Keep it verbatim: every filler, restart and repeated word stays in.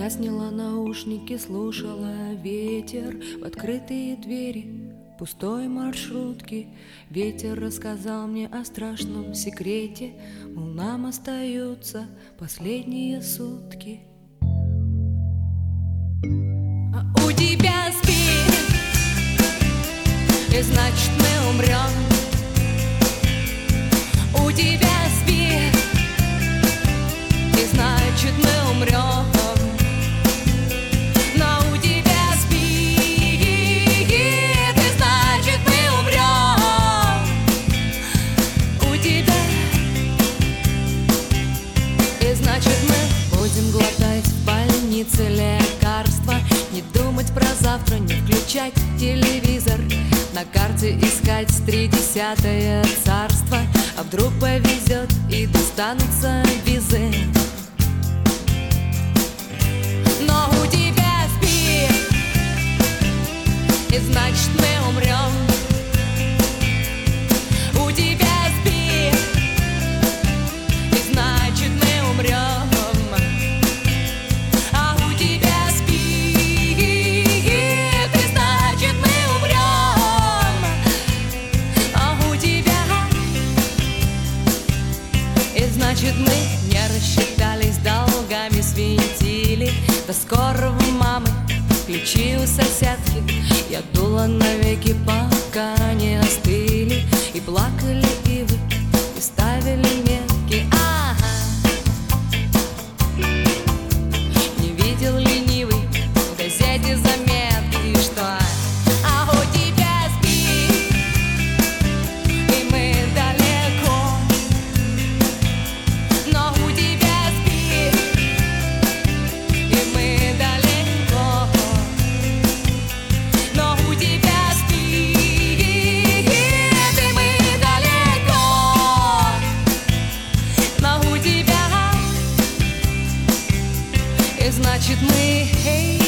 Я сняла наушники, слушала ветер в открытые двери пустой маршрутки. Ветер рассказал мне о страшном секрете, мол, нам остаются последние сутки. А у тебя спит, и значит мы умрем. У тебя спит, и значит мы умрем. Значит, мы будем глотать в больнице лекарства, не думать про завтра, не включать телевизор, на карте искать тридесятое царство. А вдруг повезет и достанутся визы. Но у тебя спит, и значит мы умрем. У тебя спит, и значит мы умрем. А у тебя спит, и значит мы умрем. А у тебя, и значит мы не рассчитались долгами, свинтили до скорого мамы, ключи у соседки. Я дула навеки, пока не остыли, и плакали ивы, и ставили метки. Заметки, что а у тебя спит, и мы далеко. Но у тебя спит, и мы далеко. Но у тебя спит, и мы далеко. Но у тебя, и значит мы, эй,